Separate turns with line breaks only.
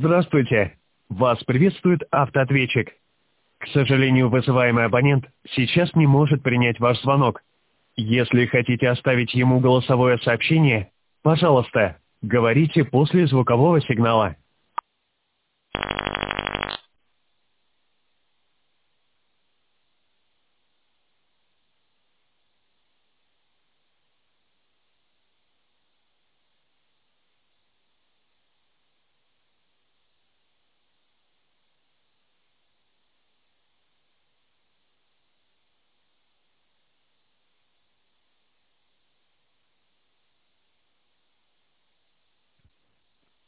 Здравствуйте. Вас приветствует автоответчик. К сожалению, вызываемый абонент сейчас не может принять ваш звонок. Если хотите оставить ему голосовое сообщение, пожалуйста, говорите после звукового сигнала.